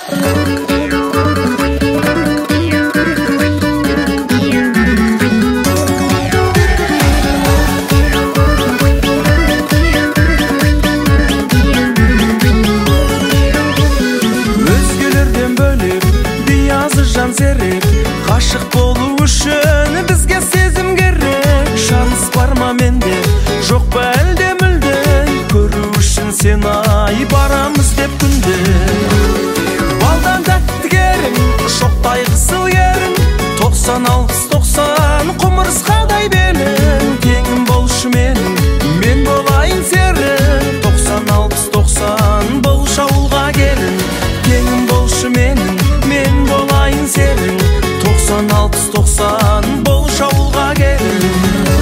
Жан серек, ғашық болу үшін бізге сезім керек. Шанс бар ма менде, жоқ па әлде мүлде, көру үшін сен ай барамыз деп күнде. Балдан тәтті керім, шоқтай қызыл ерін, 90-60-90 құмырсқадай белің. Теңім болшы менің, мен болайын серік, 90-60-90 болшы ауылға келін. Теңім болшы менің, мен болайын серің, 90-60-90 болшы ауылға келін.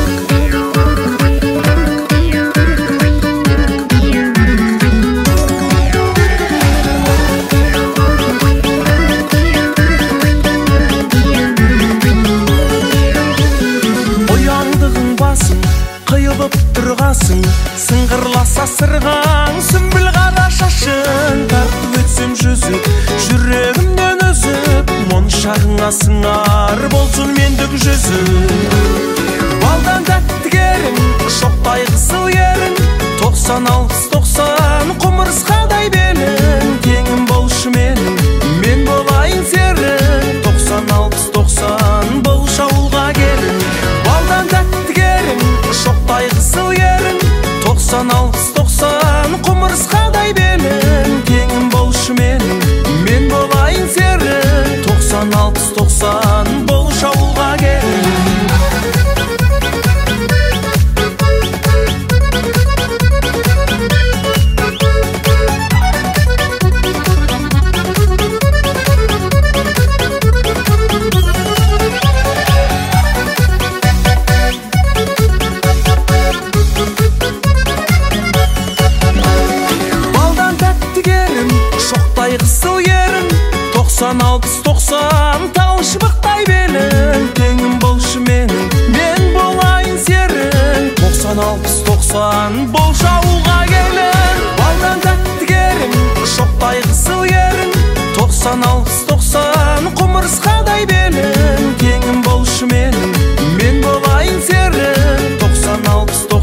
Ояңдығың басың, қиылып тұрғасың, сыңғырласа сырғаң, сүмбіл қара шашың. Тартып өтсем жүзіп, жүрегімнен үзіп, моншағыңа сыңар болсын мендік жүзіп. Балдан тәтті керім, шоқтай қызыл ерін, 90-60-90 құмырсқадай белің. Теңім болшы менің, мен болайын серік, 90-60-90 болшы ауылға келін. Балдан тәтті керім, шоқтай қызыл ерін, 90-60-90 құмырсқадай белің. Теңім болшы менің, мен болайын серік, 90-60-90 болшы ауылға келін. Шоқтай қызыл ерін, 90-60-90 тал шыбықтай белің. Теңім болшы менің, мен болайын серік, 90-60-90 болшы ауылға келін. Балдан тәтті керім, шоқтай қызыл ерін, 90-60-90 құмырсқадай белің. Теңім болшы менің, мен болайын серік, 90-60-90